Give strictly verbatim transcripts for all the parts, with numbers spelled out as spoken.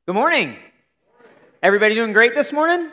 Good morning. Everybody doing great this morning?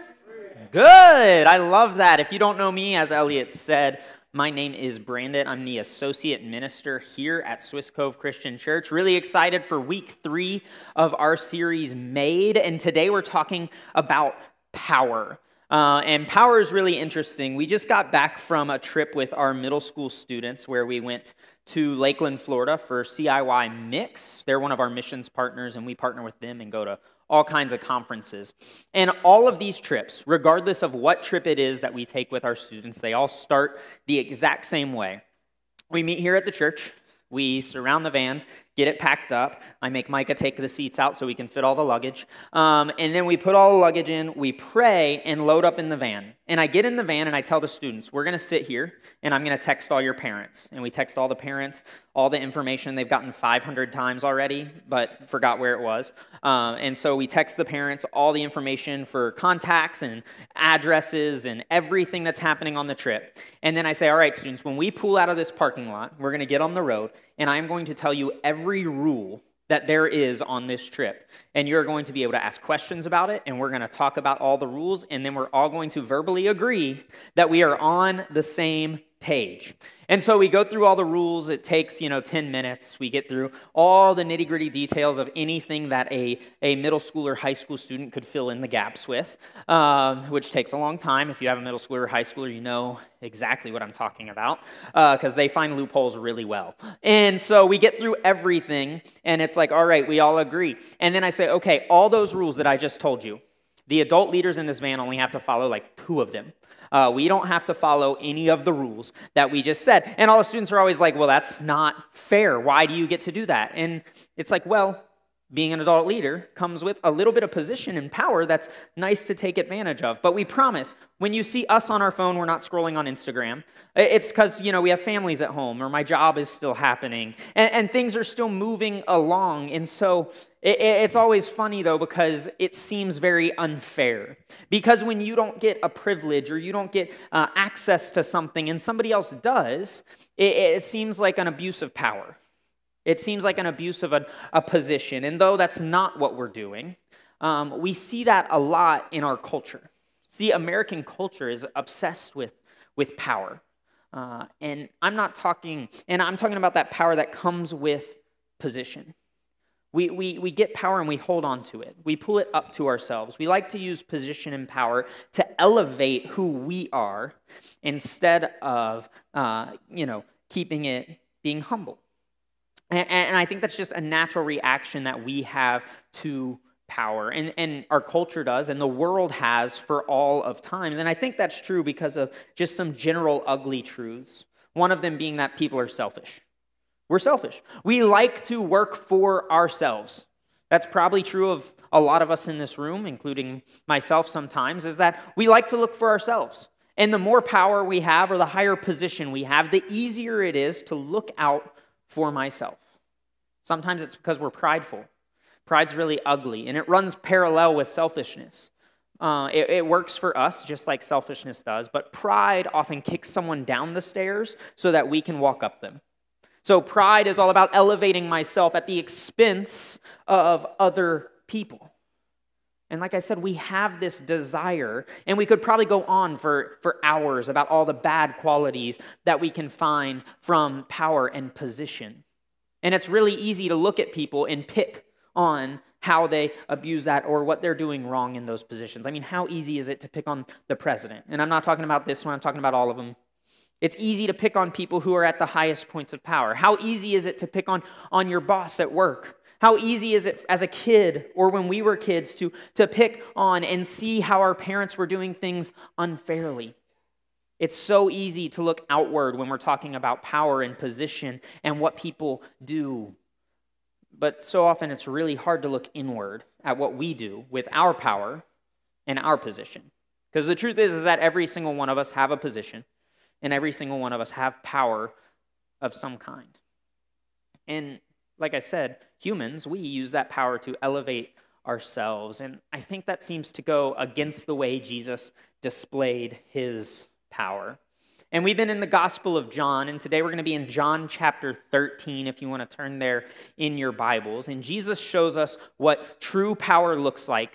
Good. I love that. If you don't know me, as Elliot said, my name is Brandon. I'm the associate minister here at Swiss Cove Christian Church. Really excited for week three of our series, Made. And today we're talking about power. Uh, and power is really interesting. We just got back from a trip with our middle school students where we went to Lakeland, Florida for C I Y Mix. They're one of our missions partners, and we partner with them and go to all kinds of conferences. And all of these trips, regardless of what trip it is that we take with our students, they all start the exact same way. We meet here at the church. We surround the van, get it packed up. I make Micah take the seats out so we can fit all the luggage. Um, and then we put all the luggage in, we pray, and load up in the van. And I get in the van and I tell the students, we're going to sit here, and I'm going to text all your parents. And we text all the parents, all the information they've gotten five hundred times already, but forgot where it was. Um, and so we text the parents all the information for contacts and addresses and everything that's happening on the trip. And then I say, all right, students, when we pull out of this parking lot, we're going to get on the road, and I'm going to tell you every rule that there is on this trip. And you're going to be able to ask questions about it, and we're going to talk about all the rules, and then we're all going to verbally agree that we are on the same page. And so we go through all the rules. It takes, you know, ten minutes. We get through all the nitty-gritty details of anything that a, a middle school or high school student could fill in the gaps with, um, which takes a long time. If you have a middle schooler or high schooler, you know exactly what I'm talking about, because uh, they find loopholes really well. And so we get through everything, and it's like, all right, we all agree. And then I say, okay, all those rules that I just told you, the adult leaders in this van only have to follow like two of them. Uh, we don't have to follow any of the rules that we just said. And all the students are always like, well, that's not fair. Why do you get to do that? And it's like, well, being an adult leader comes with a little bit of position and power that's nice to take advantage of. But we promise, when you see us on our phone, we're not scrolling on Instagram. It's because, you know, we have families at home, or my job is still happening, and, and things are still moving along. And so it, it's always funny, though, because it seems very unfair. Because when you don't get a privilege or you don't get uh, access to something and somebody else does, it, it seems like an abuse of power. It seems like an abuse of a, a position. And though that's not what we're doing, um, we see that a lot in our culture. See, American culture is obsessed with, with power. Uh, and I'm not talking, and I'm talking about that power that comes with position. We, we, we get power and we hold on to it. We pull it up to ourselves. We like to use position and power to elevate who we are instead of, uh, you know, keeping it being humble. And, and I think that's just a natural reaction that we have to power, and, and our culture does, and the world has for all of times. And I think that's true because of just some general ugly truths. One of them being that people are selfish. We're selfish. We like to work for ourselves. That's probably true of a lot of us in this room, including myself sometimes, is that we like to look for ourselves. And the more power we have or the higher position we have, the easier it is to look out for myself. Sometimes it's because we're prideful. Pride's really ugly, and it runs parallel with selfishness. Uh, it, it works for us just like selfishness does, but pride often kicks someone down the stairs so that we can walk up them. So pride is all about elevating myself at the expense of other people. And like I said, we have this desire, and we could probably go on for, for hours about all the bad qualities that we can find from power and position. And it's really easy to look at people and pick on how they abuse that or what they're doing wrong in those positions. I mean, how easy is it to pick on the president? And I'm not talking about this one, I'm talking about all of them. It's easy to pick on people who are at the highest points of power. How easy is it to pick on, on your boss at work? How easy is it as a kid or when we were kids to, to pick on and see how our parents were doing things unfairly? It's so easy to look outward when we're talking about power and position and what people do. But so often it's really hard to look inward at what we do with our power and our position. Because the truth is, is that every single one of us have a position, and every single one of us have power of some kind. And like I said, humans, we use that power to elevate ourselves. And I think that seems to go against the way Jesus displayed his power. And we've been in the Gospel of John, and today we're going to be in John chapter thirteen, if you want to turn there in your Bibles. And Jesus shows us what true power looks like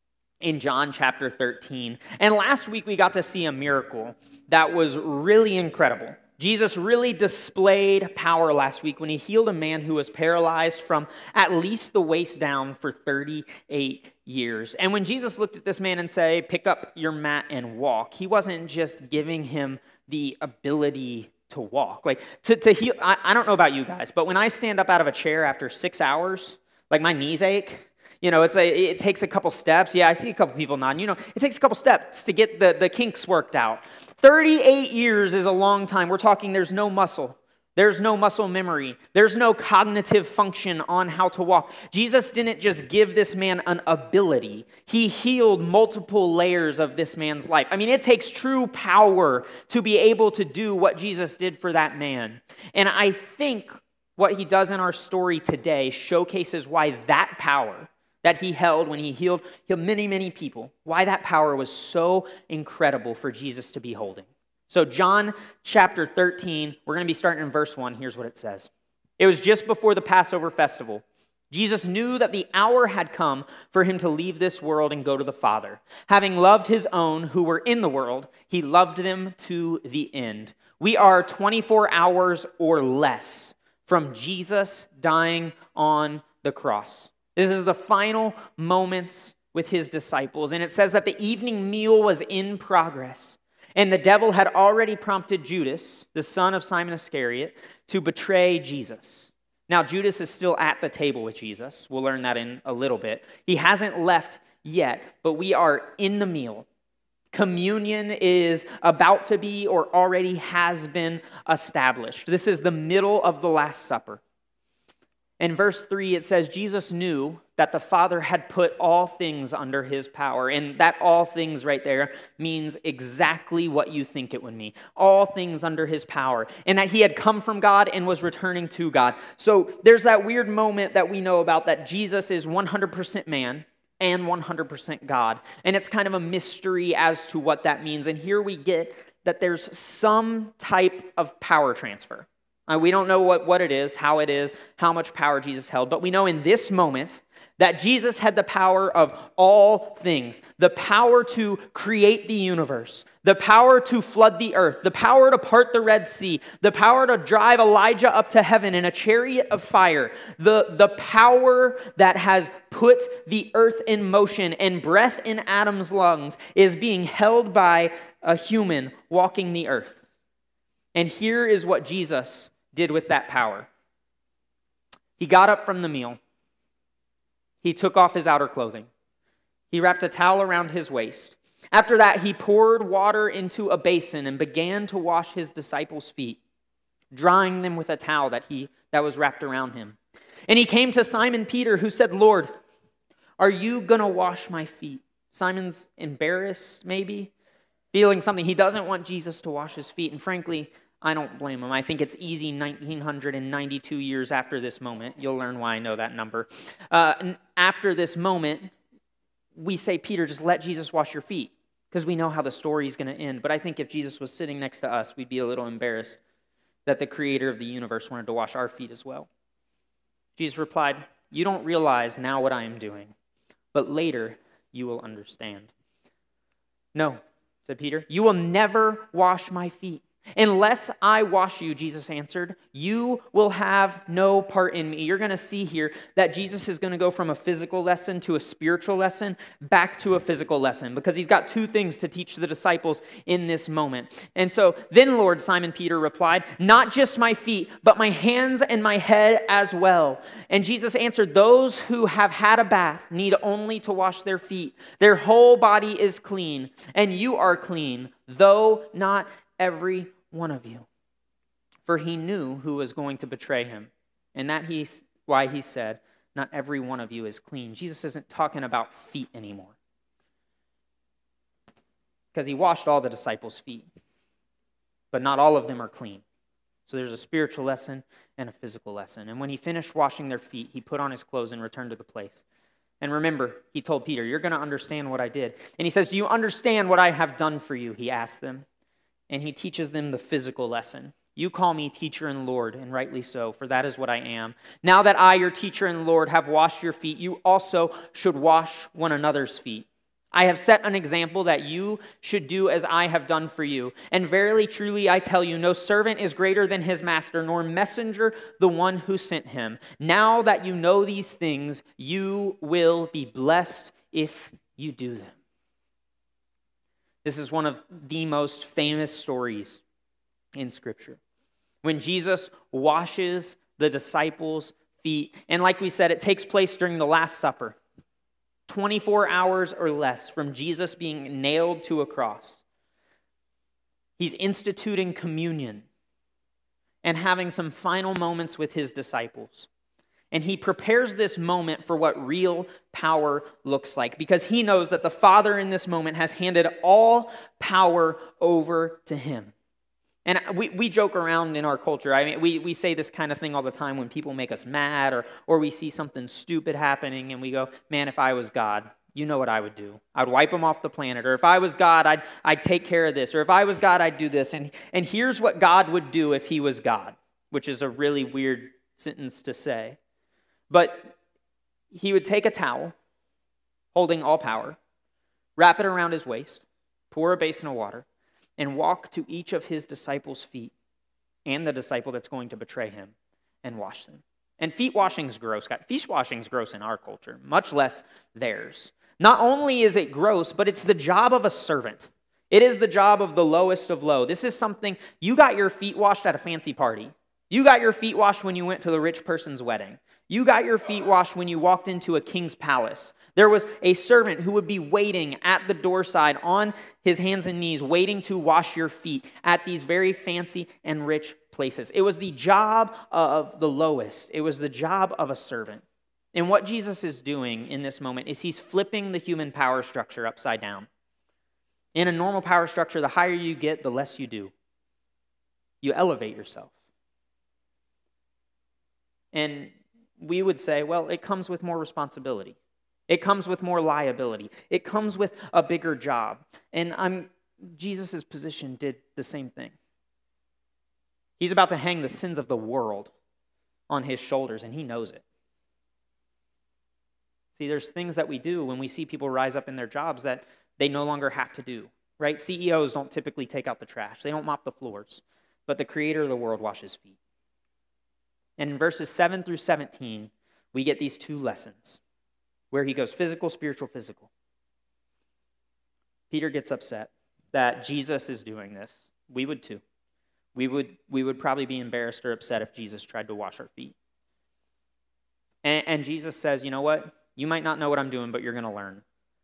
in John chapter thirteen. And last week we got to see a miracle that was really incredible. Jesus really displayed power last week when he healed a man who was paralyzed from at least the waist down for thirty-eight years. And when Jesus looked at this man and said, pick up your mat and walk, he wasn't just giving him the ability to walk. Like, to, to heal, I, I don't know about you guys, but when I stand up out of a chair after six hours, like my knees ache. You know, it's a, it takes a couple steps. Yeah, I see a couple people nodding. You know, it takes a couple steps to get the, the kinks worked out. thirty-eight years is a long time. We're talking there's no muscle. There's no muscle memory. There's no cognitive function on how to walk. Jesus didn't just give this man an ability. He healed multiple layers of this man's life. I mean, it takes true power to be able to do what Jesus did for that man. And I think what he does in our story today showcases why that power that he held when he healed, healed many, many people, why that power was so incredible for Jesus to be holding. So John chapter thirteen, we're going to be starting in verse one. Here's what it says. It was just before the Passover festival. Jesus knew that the hour had come for him to leave this world and go to the Father. Having loved his own who were in the world, he loved them to the end. We are twenty-four hours or less from Jesus dying on the cross. This is the final moments with his disciples. And it says that the evening meal was in progress. And the devil had already prompted Judas, the son of Simon Iscariot, to betray Jesus. Now, Judas is still at the table with Jesus. We'll learn that in a little bit. He hasn't left yet, but we are in the meal. Communion is about to be or already has been established. This is the middle of the Last Supper. In verse three, it says, Jesus knew that the Father had put all things under his power. And that all things right there means exactly what you think it would mean. All things under his power. And that he had come from God and was returning to God. So there's that weird moment that we know about that Jesus is one hundred percent man and one hundred percent God. And it's kind of a mystery as to what that means. And here we get that there's some type of power transfer. Uh, we don't know what, what it is, how it is, how much power Jesus held, but we know in this moment that Jesus had the power of all things, the power to create the universe, the power to flood the earth, the power to part the Red Sea, the power to drive Elijah up to heaven in a chariot of fire, the, the power that has put the earth in motion and breath in Adam's lungs is being held by a human walking the earth. And here is what Jesus did with that power. He got up from the meal. He took off his outer clothing. He wrapped a towel around his waist. After that, he poured water into a basin and began to wash his disciples' feet, drying them with a towel that he that was wrapped around him. And he came to Simon Peter, who said, Lord, are you going to wash my feet? Simon's embarrassed, maybe, feeling something. He doesn't want Jesus to wash his feet, and frankly, I don't blame him. I think it's easy nineteen ninety-two years after this moment. You'll learn why I know that number. Uh, after this moment, we say, Peter, just let Jesus wash your feet, because we know how the story is going to end. But I think if Jesus was sitting next to us, we'd be a little embarrassed that the creator of the universe wanted to wash our feet as well. Jesus replied, you don't realize now what I am doing, but later you will understand. No, said Peter, you will never wash my feet. Unless I wash you, Jesus answered, you will have no part in me. You're going to see here that Jesus is going to go from a physical lesson to a spiritual lesson back to a physical lesson because he's got two things to teach the disciples in this moment. And so then, Lord, Simon Peter replied, not just my feet, but my hands and my head as well. And Jesus answered, those who have had a bath need only to wash their feet. Their whole body is clean, and you are clean, though not every one of you. For he knew who was going to betray him, and that he's why he said, not every one of you is clean. Jesus isn't talking about feet anymore, because he washed all the disciples' feet, but not all of them are clean. So there's a spiritual lesson and a physical lesson. And when he finished washing their feet, he put on his clothes and returned to the place. And remember, he told Peter, you're going to understand what I did. And he says, do you understand what I have done for you? He asked them. and he teaches them the physical lesson. You call me teacher and Lord, and rightly so, for that is what I am. Now that I, your teacher and Lord, have washed your feet, you also should wash one another's feet. I have set an example that you should do as I have done for you. And verily, truly, I tell you, no servant is greater than his master, nor messenger the one who sent him. Now that you know these things, you will be blessed if you do them. This is one of the most famous stories in Scripture. When Jesus washes the disciples' feet, and like we said, it takes place during the Last Supper. twenty-four hours or less from Jesus being nailed to a cross. He's instituting communion and having some final moments with his disciples. And he prepares this moment for what real power looks like, because he knows that the Father in this moment has handed all power over to him. And we, we joke around in our culture. I mean, we, we say this kind of thing all the time when people make us mad, or, or we see something stupid happening and we go, man, if I was God, you know what I would do. I'd wipe them off the planet. Or if I was God, I'd, I'd take care of this. Or if I was God, I'd do this. And, and here's what God would do if he was God, which is a really weird sentence to say. But he would take a towel, holding all power, wrap it around his waist, pour a basin of water, and walk to each of his disciples' feet and the disciple that's going to betray him and wash them. And feet washing is gross. Feet washing is gross in our culture, much less theirs. Not only is it gross, but it's the job of a servant. It is the job of the lowest of low. This is something, you got your feet washed at a fancy party. You got your feet washed when you went to the rich person's wedding. You got your feet washed when you walked into a king's palace. There was a servant who would be waiting at the door side on his hands and knees, waiting to wash your feet at these very fancy and rich places. It was the job of the lowest. It was the job of a servant. And what Jesus is doing in this moment is he's flipping the human power structure upside down. In a normal power structure, the higher you get, the less you do. You elevate yourself. And we would say, well, it comes with more responsibility. It comes with more liability. It comes with a bigger job. And I'm Jesus' position did the same thing. He's about to hang the sins of the world on his shoulders, and he knows it. See, there's things that we do when we see people rise up in their jobs that they no longer have to do, right? C E Os don't typically take out the trash. They don't mop the floors. But the creator of the world washes feet. And in verses seven through seventeen, we get these two lessons where he goes physical, spiritual, physical. Peter gets upset that Jesus is doing this. We would too. We would, we would probably be embarrassed or upset if Jesus tried to wash our feet. And, and Jesus says, you know what? You might not know what I'm doing, but you're going to learn.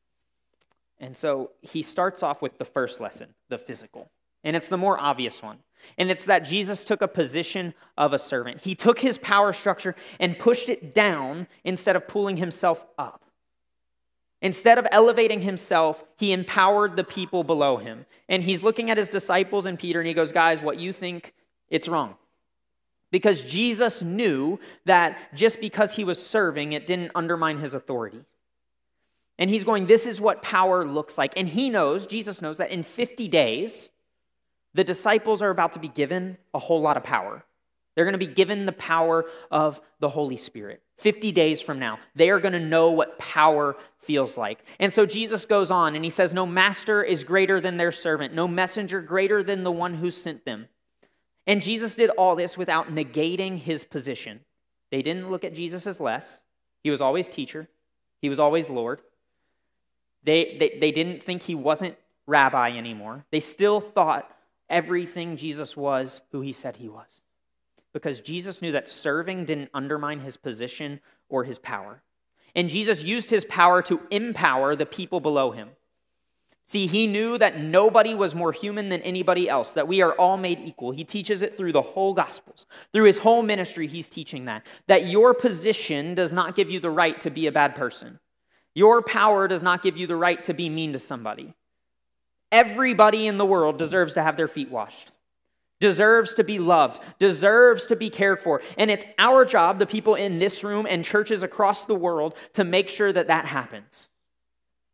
And so he starts off with the first lesson, the physical. And it's the more obvious one. And it's that Jesus took a position of a servant. He took his power structure and pushed it down instead of pulling himself up. Instead of elevating himself, he empowered the people below him. And he's looking at his disciples and Peter, and he goes, guys, what you think, it's wrong. Because Jesus knew that just because he was serving, it didn't undermine his authority. And he's going, this is what power looks like. And he knows, Jesus knows, that in fifty days, the disciples are about to be given a whole lot of power. They're going to be given the power of the Holy Spirit. fifty days from now, they are going to know what power feels like. And so Jesus goes on and he says, no master is greater than their servant, no messenger greater than the one who sent them. And Jesus did all this without negating his position. They didn't look at Jesus as less. He was always teacher. He was always Lord. They, they, they didn't think he wasn't rabbi anymore. They still thought everything Jesus was who he said he was. Because Jesus knew that serving didn't undermine his position or his power. And Jesus used his power to empower the people below him. See, he knew that nobody was more human than anybody else, that we are all made equal. He teaches it through the whole Gospels. Through his whole ministry, he's teaching that. That your position does not give you the right to be a bad person. Your power does not give you the right to be mean to somebody. Everybody in the world deserves to have their feet washed. Deserves to be loved, deserves to be cared for. And it's our job, the people in this room and churches across the world, to make sure that that happens.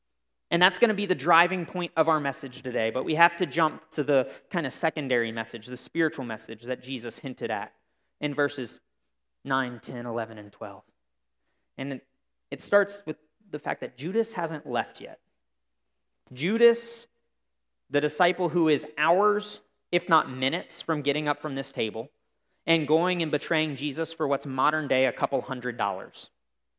And that's going to be the driving point of our message today. But we have to jump to the kind of secondary message, the spiritual message that Jesus hinted at in verses nine, ten, eleven, and twelve. And it starts with the fact that Judas hasn't left yet. Judas, the disciple who is hours, if not minutes, from getting up from this table and going and betraying Jesus for what's modern day a couple hundred dollars.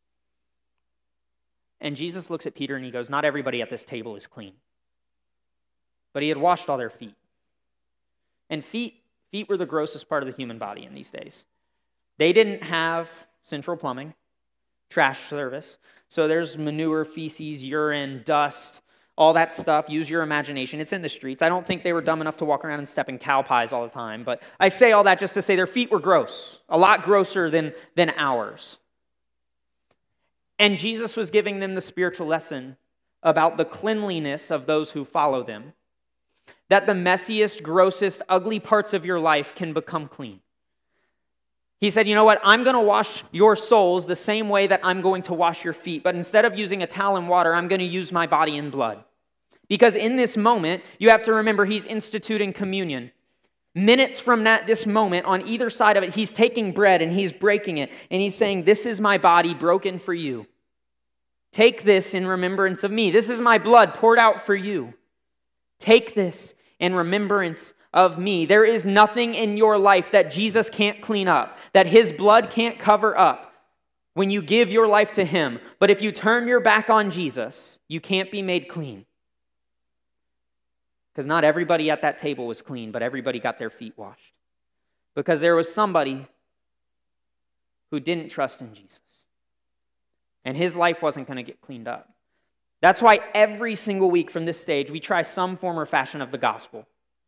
And Jesus looks at Peter and he goes, not everybody at this table is clean. But he had washed all their feet. And feet, feet were the grossest part of the human body in these days. They didn't have central plumbing, trash service. So there's manure, feces, urine, dust, all that stuff. Use your imagination. It's in the streets. I don't think they were dumb enough to walk around and step in cow pies all the time. But I say all that just to say their feet were gross, a lot grosser than, than ours. And Jesus was giving them the spiritual lesson about the cleanliness of those who follow them, that the messiest, grossest, ugly parts of your life can become clean. He said, you know what, I'm going to wash your souls the same way that I'm going to wash your feet, but instead of using a towel and water, I'm going to use my body and blood. Because in this moment, you have to remember he's instituting communion. Minutes from that, this moment, on either side of it, he's taking bread and he's breaking it, and he's saying, this is my body broken for you. Take this in remembrance of me. This is my blood poured out for you. Take this in remembrance of me. There is nothing in your life that Jesus can't clean up, that his blood can't cover up when you give your life to him. But if you turn your back on Jesus, you can't be made clean. Because not everybody at that table was clean, but everybody got their feet washed. Because there was somebody who didn't trust in Jesus. And his life wasn't going to get cleaned up. That's why every single week from this stage, we try some form or fashion of the gospel.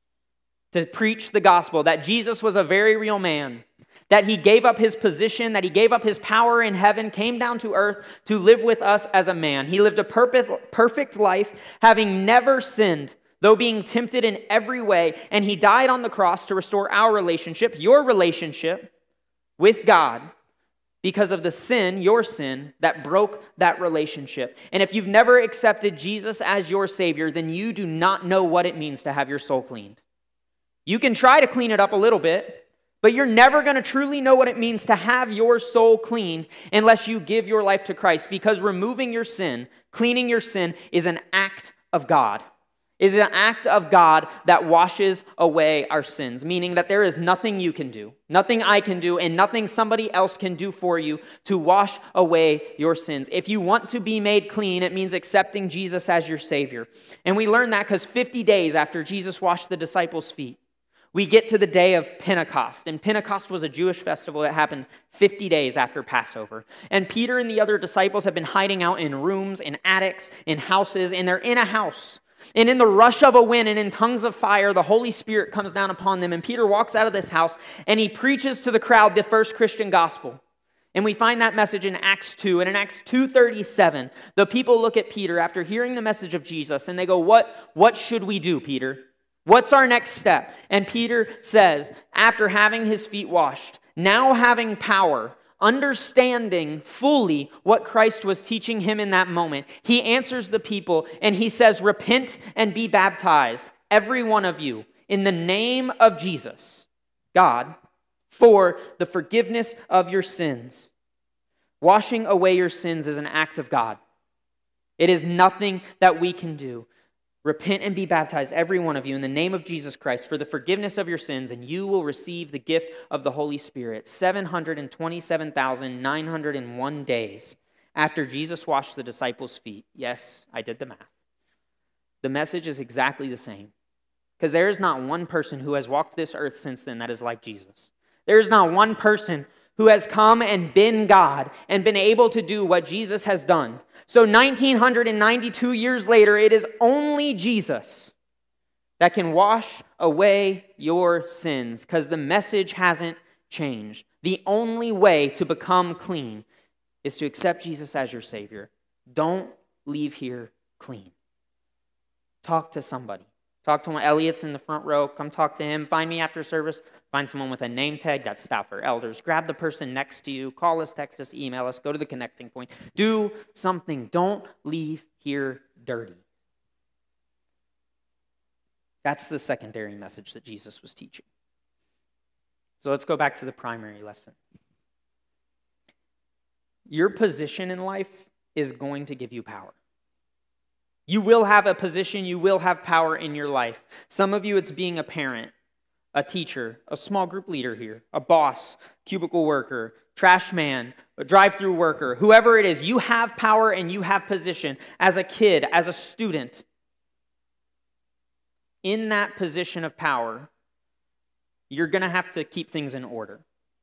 To preach the gospel, that Jesus was a very real man, that he gave up his position, that he gave up his power in heaven, came down to earth to live with us as a man. He lived a perfect, perfect life, having never sinned, though being tempted in every way, and he died on the cross to restore our relationship, your relationship with God, because of the sin, your sin, that broke that relationship. And if you've never accepted Jesus as your Savior, then you do not know what it means to have your soul cleaned. You can try to clean it up a little bit, but you're never going to truly know what it means to have your soul cleaned unless you give your life to Christ, because removing your sin, cleaning your sin, is an act of God. Is an act of God that washes away our sins, meaning that there is nothing you can do, nothing I can do, and nothing somebody else can do for you to wash away your sins. If you want to be made clean, it means accepting Jesus as your Savior. And we learn that because fifty days after Jesus washed the disciples' feet, we get to the day of Pentecost. And Pentecost was a Jewish festival that happened fifty days after Passover. And Peter and the other disciples have been hiding out in rooms, in attics, in houses, and they're in a house. And in the rush of a wind and in tongues of fire, the Holy Spirit comes down upon them. And Peter walks out of this house and he preaches to the crowd the first Christian gospel. And we find that message in Acts two. And in Acts two thirty-seven, the people look at Peter after hearing the message of Jesus and they go, what, what should we do, Peter? What's our next step? And Peter says, after having his feet washed, now having power, understanding fully what Christ was teaching him in that moment, he answers the people and he says, repent and be baptized, every one of you, in the name of Jesus, God, for the forgiveness of your sins. Washing away your sins is an act of God. It is nothing that we can do. Repent and be baptized, every one of you, in the name of Jesus Christ for the forgiveness of your sins, and you will receive the gift of the Holy Spirit. seven hundred twenty-seven thousand nine hundred one days after Jesus washed the disciples' feet. Yes, I did the math. The message is exactly the same, because there is not one person who has walked this earth since then that is like Jesus. There is not one person who has come and been God and been able to do what Jesus has done. So one thousand nine hundred ninety-two years later, it is only Jesus that can wash away your sins, because the message hasn't changed. The only way to become clean is to accept Jesus as your Savior. Don't leave here clean. Talk to somebody. Talk to one. Elliot's in the front row. Come talk to him. Find me after service. Find someone with a name tag. That's staff or elders. Grab the person next to you. Call us, text us, email us. Go to the connecting point. Do something. Don't leave here dirty. That's the secondary message that Jesus was teaching. So let's go back to the primary lesson. Your position in life is going to give you power. You will have a position, you will have power in your life. Some of you, it's being a parent, a teacher, a small group leader here, a boss, cubicle worker, trash man, a drive-through worker, whoever it is, you have power and you have position. As a kid, as a student, in that position of power, you're going to have to keep things in order.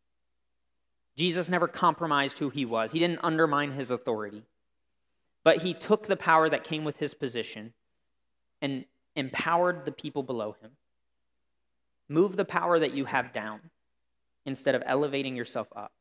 Jesus never compromised who he was. He didn't undermine his authority. But he took the power that came with his position and empowered the people below him. Move the power that you have down instead of elevating yourself up.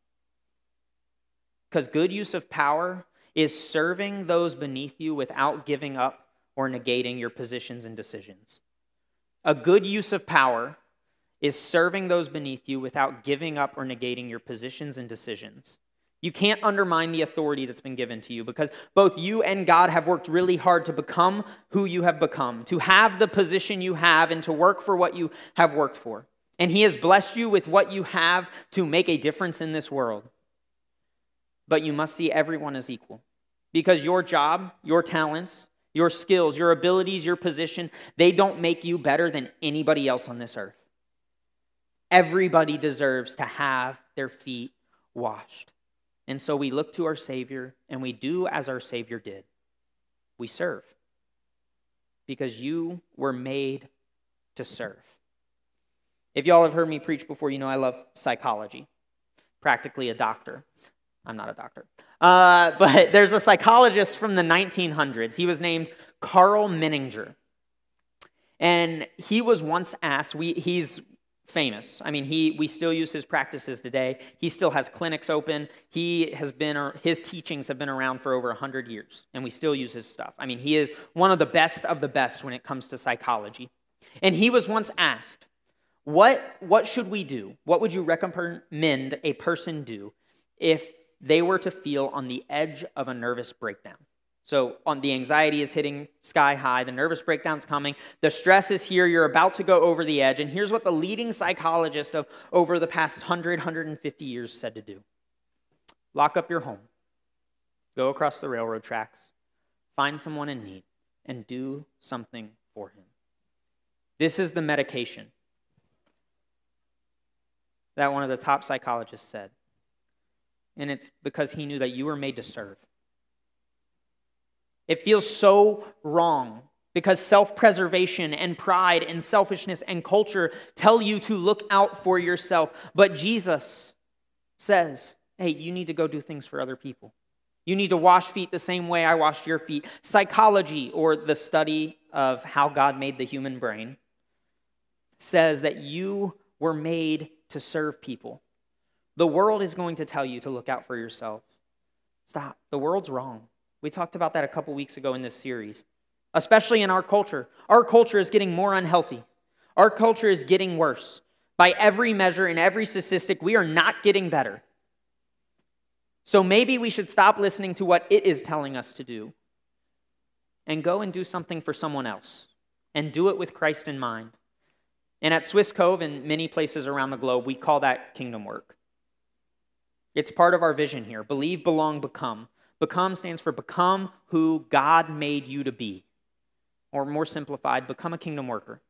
Because good use of power is serving those beneath you without giving up or negating your positions and decisions. A good use of power is serving those beneath you without giving up or negating your positions and decisions. You can't undermine the authority that's been given to you because both you and God have worked really hard to become who you have become, to have the position you have and to work for what you have worked for. And he has blessed you with what you have to make a difference in this world. But you must see everyone as equal because your job, your talents, your skills, your abilities, your position, they don't make you better than anybody else on this earth. Everybody deserves to have their feet washed. And so we look to our Savior and we do as our Savior did. We serve. Because you were made to serve. If y'all have heard me preach before, you know I love psychology. Practically a doctor. I'm not a doctor. Uh, but there's a psychologist from the nineteen hundreds. He was named Carl Menninger. And he was once asked, we, he's famous. I mean, he we still use his practices today. He still has clinics open. He has been, his teachings have been around for over one hundred years, and we still use his stuff. I mean, he is one of the best of the best when it comes to psychology. And he was once asked, what, what should we do? What would you recommend a person do if they were to feel on the edge of a nervous breakdown? So on the anxiety is hitting sky high, the nervous breakdown's coming, the stress is here, you're about to go over the edge, and here's what the leading psychologist of over the past one hundred, one hundred fifty years said to do. Lock up your home, go across the railroad tracks, find someone in need, and do something for him. This is the medication that one of the top psychologists said. And it's because he knew that you were made to serve. It feels so wrong because self-preservation and pride and selfishness and culture tell you to look out for yourself. But Jesus says, hey, you need to go do things for other people. You need to wash feet the same way I washed your feet. Psychology, or the study of how God made the human brain, says that you were made to serve people. The world is going to tell you to look out for yourself. Stop. The world's wrong. We talked about that a couple weeks ago in this series, especially in our culture. Our culture is getting more unhealthy. Our culture is getting worse. By every measure and every statistic, we are not getting better. So maybe we should stop listening to what it is telling us to do and go and do something for someone else and do it with Christ in mind. And at Swiss Cove and many places around the globe, we call that kingdom work. It's part of our vision here. Believe, belong, become. Become stands for become who God made you to be. Or more simplified, become a kingdom worker.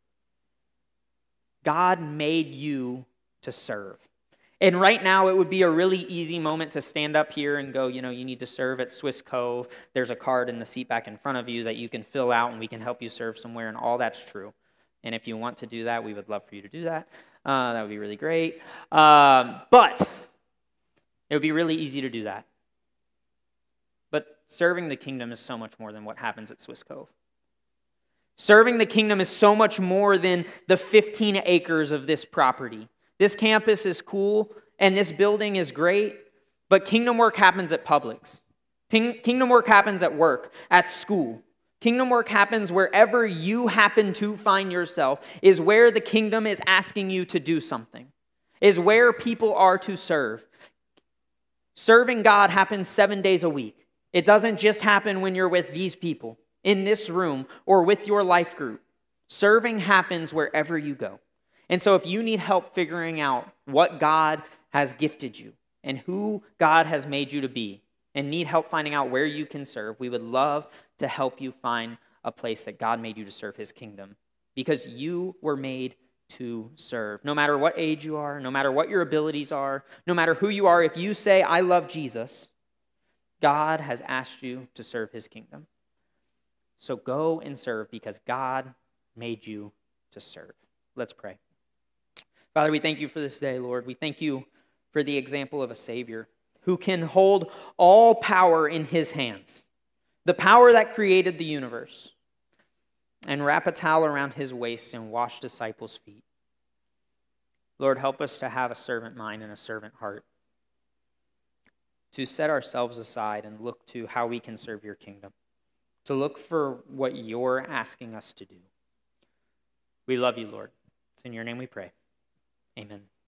God made you to serve. And right now, it would be a really easy moment to stand up here and go, you know, you need to serve at Swiss Cove. There's a card in the seat back in front of you that you can fill out and we can help you serve somewhere, and all that's true. And if you want to do that, we would love for you to do that. Uh, that would be really great. Um, but it would be really easy to do that. But serving the kingdom is so much more than what happens at Swiss Cove. Serving the kingdom is so much more than the fifteen acres of this property. This campus is cool, and this building is great, but kingdom work happens at Publix. Kingdom work happens at work, at school. Kingdom work happens wherever you happen to find yourself, is where the kingdom is asking you to do something, is where people are to serve. Serving God happens seven days a week. It doesn't just happen when you're with these people, in this room, or with your life group. Serving happens wherever you go. And so if you need help figuring out what God has gifted you and who God has made you to be, and need help finding out where you can serve, we would love to help you find a place that God made you to serve his kingdom, because you were made to serve. No matter what age you are, no matter what your abilities are, no matter who you are, if you say, I love Jesus, God has asked you to serve his kingdom. So go and serve, because God made you to serve. Let's pray. Father, we thank you for this day, Lord. We thank you for the example of a Savior who can hold all power in his hands, the power that created the universe, and wrap a towel around his waist and wash disciples' feet. Lord, help us to have a servant mind and a servant heart, to set ourselves aside and look to how we can serve your kingdom, to look for what you're asking us to do. We love you, Lord. It's in your name we pray. Amen.